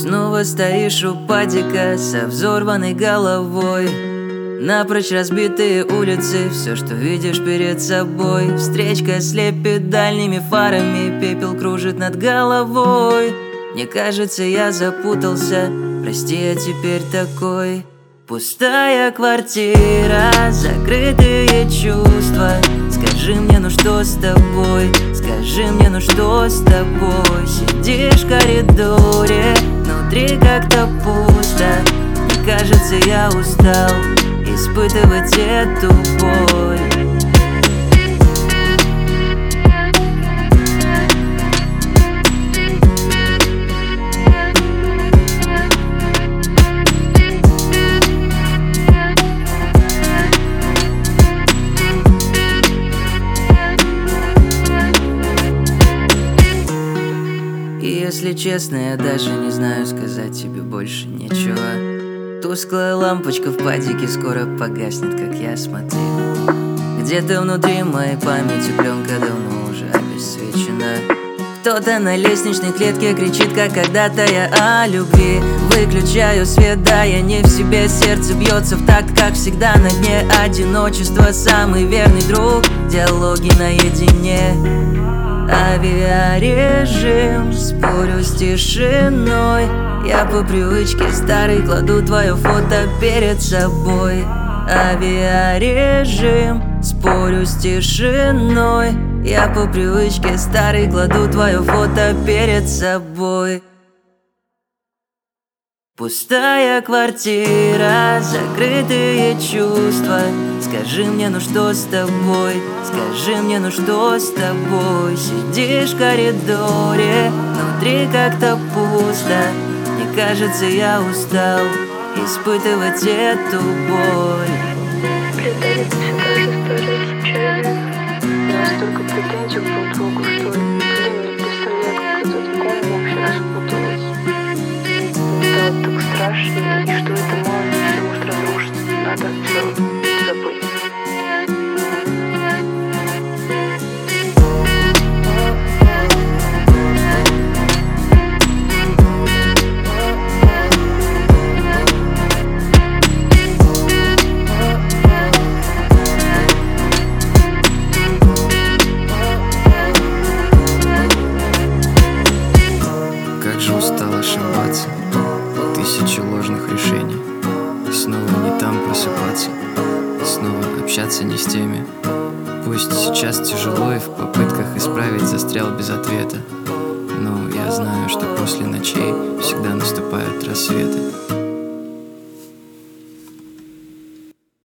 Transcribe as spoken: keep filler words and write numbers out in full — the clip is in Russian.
снова стоишь у падика со взорванной головой. Напрочь разбитые улицы, все, что видишь перед собой. Встречка слепит дальними фарами, пепел кружит над головой. Мне кажется, я запутался, прости, я теперь такой. Пустая квартира, закрытые чувства. Скажи мне, ну что с тобой? Скажи мне, ну что с тобой? Сидишь в коридоре, внутри как-то пусто. Мне кажется, я устал испытывать эту боль. Если честно, я даже не знаю, сказать тебе больше ничего. Тусклая лампочка в падике скоро погаснет, как я смотрю. Где-то внутри моей памяти пленка давно уже обесцвечена. Кто-то на лестничной клетке кричит, как когда-то я о любви. Выключаю свет, да, я не в себе. Сердце бьется в такт, как всегда на дне. Одиночество, самый верный друг. Диалоги наедине. Авиарежим, спорю с тишиной. Я по привычке старый кладу твое фото перед собой. Авиарежим, спорю с тишиной. Я по привычке старый кладу твое фото перед собой. Пустая квартира, закрытые чувства. Скажи мне, ну что с тобой? Скажи мне, ну что с тобой? Сидишь в коридоре, внутри как-то пусто. Мне кажется, я устал испытывать эту боль. Предали всегда заставлять отчаяние. У нас столько претензий друг к другу, что блин, не представляю, как этот ком вообще распуталась. Стало так страшно, и что это может, все может разрушиться. Надо все забыть. Как же устал ошибаться, тысячи ложных решений. Снова не там просыпаться, снова общаться не с теми. Пусть сейчас тяжело и в попытках исправить застрял без ответа, но я знаю, что после ночей всегда наступают рассветы.